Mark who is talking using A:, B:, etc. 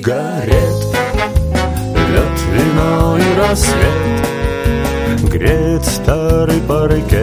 A: сигарет. Лед, вино и рассвет греет старый паркет.